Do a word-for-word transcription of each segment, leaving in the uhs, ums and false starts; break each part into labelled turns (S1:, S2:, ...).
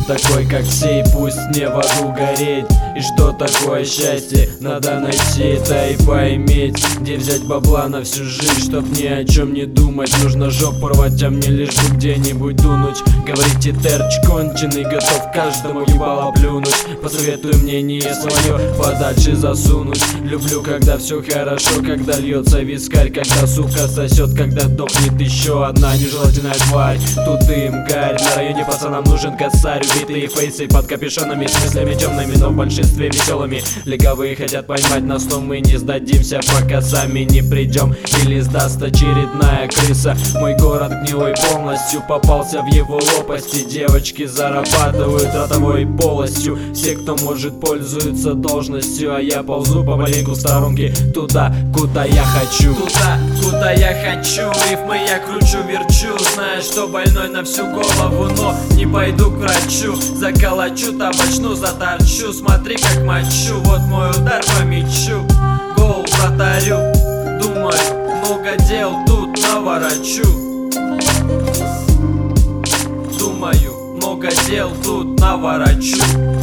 S1: такой, как все, и пусть не в аду гореть. И что такое счастье, надо найти это и поиметь. Где взять бабла на всю жизнь, чтоб ни о чем не думать. Нужно жопу рвать, а мне лишь бы где-нибудь дунуть. Говорите, терч конченый, готов каждому ебало плюнуть. Посоветуй мнение свое подальше засунуть. Люблю, когда все хорошо, когда льется вискарь, когда сука сосет, когда дохнет еще одна нежелательная тварь. Тут им гарь, на районе пацанам нужен косарь. Убитые фейсы под капюшонами, с мыслями темными, но в большинстве веселыми. Легавые хотят поймать нас, но мы не сдадимся, пока сами не придем. Или сдаст очередная крыса. Мой город гнилой полностью попался в его лопасти. Девочки зарабатывают ротовой полостью. Все, кто может, пользуются должностью. А я ползу помаленьку в сторонке туда, куда я хочу. Туда, куда я хочу. Рифмы я кручу, верчу, зная, что больной на всю голову, но не пойду к врачу. Заколочу, табачну, заторчу. Смотри, как мочу, вот мой удар по мячу. Гол вратарю. Думаю, много дел тут наворочу. Думаю, много дел тут наворочу.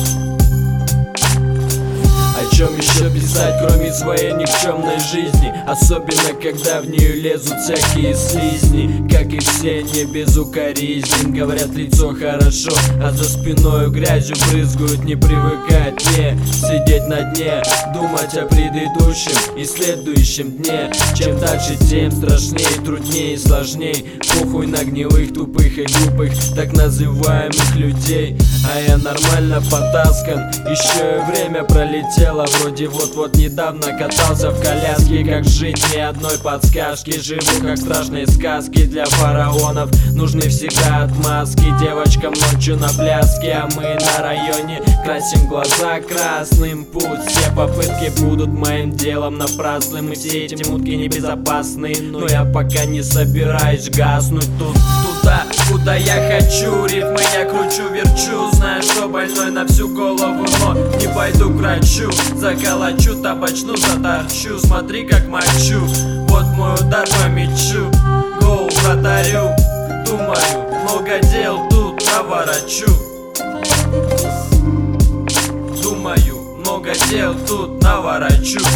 S1: О чем еще писать, кроме своей никчемной жизни? Особенно, когда в нее лезут всякие слизни. Как и все, не безукоризнен. Говорят, лицо хорошо, а за спиною грязью брызгают. Не привыкать, не сидеть на дне, думать о предыдущем и следующем дне. Чем дальше, тем страшнее, труднее и сложней. Похуй на гнилых, тупых и глупых так называемых людей. А я нормально потаскан, еще и время пролетело. Вроде вот-вот недавно катался в коляске. Как жить, ни одной подсказки. Живу как страшные сказки для фараонов. Нужны всегда отмазки девочкам ночью на пляске. А мы на районе красим глаза красным. Путь, все попытки будут моим делом напрасным. И все эти мутки небезопасны, но я пока не собираюсь гаснуть тут. Туда, куда я хочу. Рифмы я кручу, верчу, зная, что больной на всю голову, но не пойду к врачу. Заколочу, табачну, заторчу. Смотри, как мочу, вот мой удар по мячу. Гол вратарю. Думаю, много дел тут наворочу. Думаю, много дел тут наворочу.